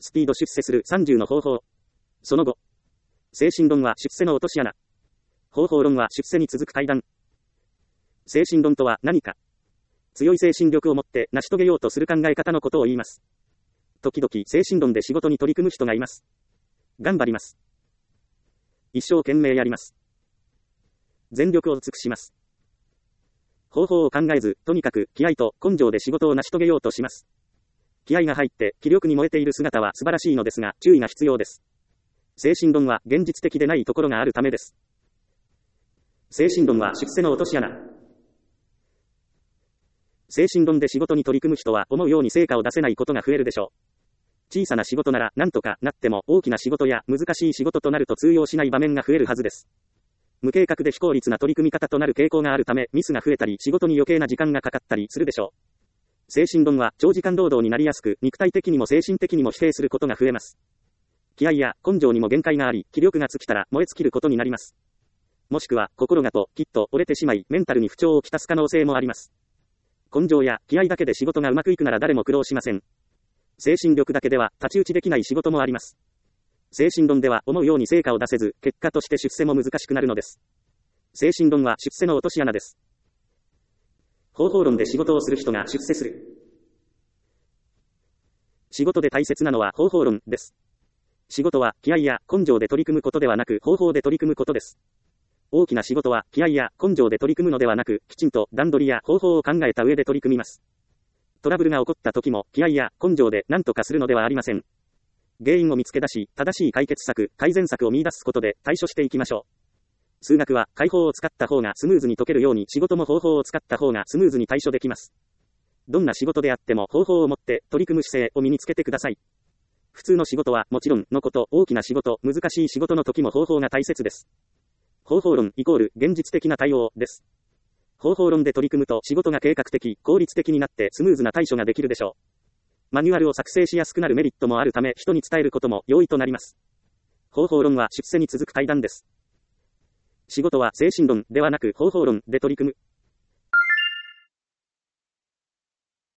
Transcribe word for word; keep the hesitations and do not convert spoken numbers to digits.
スピード出世するさんじゅうの方法。その後。精神論は出世の落とし穴。方法論は出世に続く階段。精神論とは何か。強い精神力を持って成し遂げようとする考え方のことを言います。時々精神論で仕事に取り組む人がいます。頑張ります。一生懸命やります。全力を尽くします。方法を考えず、とにかく気合と根性で仕事を成し遂げようとします。気合が入って気力に燃えている姿は素晴らしいのですが、注意が必要です。精神論は現実的でないところがあるためです。精神論は出世の落とし穴。精神論で仕事に取り組む人は思うように成果を出せないことが増えるでしょう。小さな仕事なら何とかなっても、大きな仕事や難しい仕事となると通用しない場面が増えるはずです。無計画で非効率な取り組み方となる傾向があるため、ミスが増えたり、仕事に余計な時間がかかったりするでしょう。精神論は長時間労働になりやすく、肉体的にも精神的にも疲弊することが増えます。気合や根性にも限界があり、気力が尽きたら燃え尽きることになります。もしくは、心がと、きっと折れてしまい、メンタルに不調をきたす可能性もあります。根性や気合だけで仕事がうまくいくなら誰も苦労しません。精神力だけでは太刀打ちできない仕事もあります。精神論では思うように成果を出せず、結果として出世も難しくなるのです。精神論は出世の落とし穴です。方法論で仕事をする人が出世する。仕事で大切なのは方法論です。仕事は気合や根性で取り組むことではなく方法で取り組むことです。大きな仕事は気合や根性で取り組むのではなく、きちんと段取りや方法を考えた上で取り組みます。トラブルが起こった時も気合や根性で何とかするのではありません。原因を見つけ出し、正しい解決策、改善策を見出すことで対処していきましょう。数学は解法を使った方がスムーズに解けるように、仕事も方法を使った方がスムーズに対処できます。どんな仕事であっても方法を持って取り組む姿勢を身につけてください。普通の仕事はもちろんのこと、大きな仕事、難しい仕事の時も方法が大切です。方法論イコール現実的な対応です。方法論で取り組むと仕事が計画的、効率的になってスムーズな対処ができるでしょう。マニュアルを作成しやすくなるメリットもあるため、人に伝えることも容易となります。方法論は出世に続く階段です。仕事は精神論ではなく方法論で取り組む。